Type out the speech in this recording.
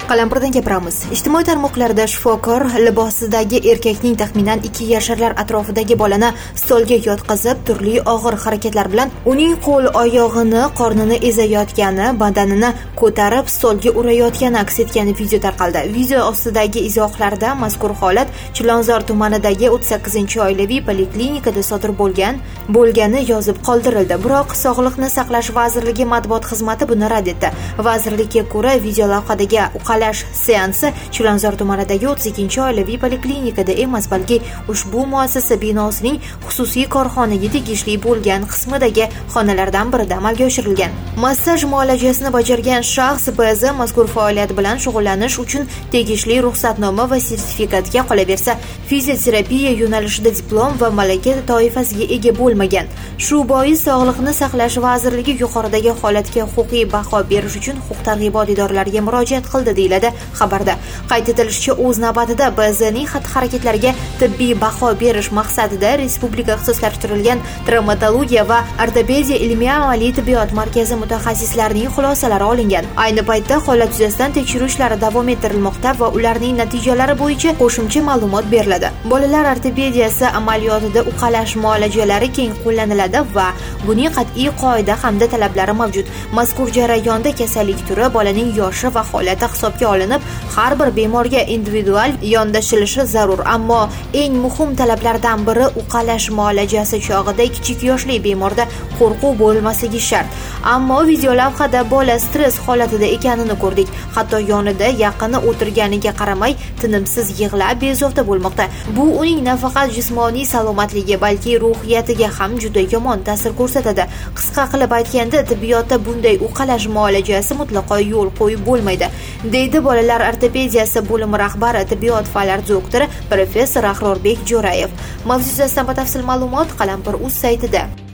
Qalampirdan gapiramiz. Ijtimoiy tarmoqlarda shifokor libosidagi erkakning taxminan 2 yasharlar atrofidagi bolani stolga yotqizib, turli og'ir harakatlar bilan uning qo'l oyog'ini, qornini ezayotgani, badanini ko'tarib stolga urayotgani aks etgan video tarqaldi. Video ostidagi izohlarda mazkur holat Chilonzor tumanidagi 38-oilaviy poliklinikada sodir bo'lgani yozib qoldirildi. Biroq Sog'liqni saqlash vazirligi matbuot xizmati buni rad etdi. Vazirlikka ko'ra, video lavhadagi uqalash seansi Chilonzor tumanidagi 32-oilaviy poliklinikada emas, balki ushbu muassasa binosining xususiy korxonaga tegishli bo'lgan qismidagi xonalardan birida amalga oshirilgan. Massaj muolajasini bajargan shaxs BZ mazkur faoliyat bilan shug'ullanish uchun tegishli ruxsatnoma va sertifikatga, qolaversa, fizioterapiya yo'nalishida diplom va malaka toifasiga ega bo'lmagan. Shu bois Sog'liqni saqlash vazirligi yuqoridagi holatga huquqiy baho berish uchun huquq-tartibot idoralariga murojaat qildi, deyiladi xabarda. Qayd etilishicha, o'z navbatida BZning xatti-harakatlariga tibbiy baho berish maqsadida Respublika ixtisoslashtirilgan travmatologiya va ortopediya ilmiy-amaliy tibbiyot markazi mutaxassislarining xulosalari olingan. Ayni paytda holat yuzasidan tekshiruv ishlari davom ettirilmoqda va ularning natijalari bo'yicha qo'shimcha ma'lumot beriladi. Bolalar ortopediyasi amaliyotida uqalash muolajalari keng qo'llaniladi va buning qat'iy qoida hamda talablari mavjud. Mazkur jarayonda kasallik turi, bolaning yoshi va holati hisobga olinib, har bir bemorga individual yondashilishi zarur. Ammo eng muhim talablardan biri uqalash muolajasi chog'ida kichik yoshli bemorda qo'rquv bo'lmasligi shart. Ammo video lavhada bola stress holatida ekanini ko'rdik. Hatto yonida yaqini o'tirganiga qaramay tinimsiz yig'lab bezovta bo'lmoqda. Bu uning nafaqat jismoniy salomatligi, balki ruhiyatiga ham juda yomon ta'sir ko'rsatadi. Qisqa qilib aytganda, tibbiyotda bunday uqalash muolajasi mutlaqo yo'l qo'yib bo'lmaydi, deydi bolalar ortopediyasi bo'limi rahbari, tibbiyot fanlari doktori professor Ahrorbek Jo'rayev. Mavzu yuzasidan batafsil ma'lumot Qalampir.uz saytida.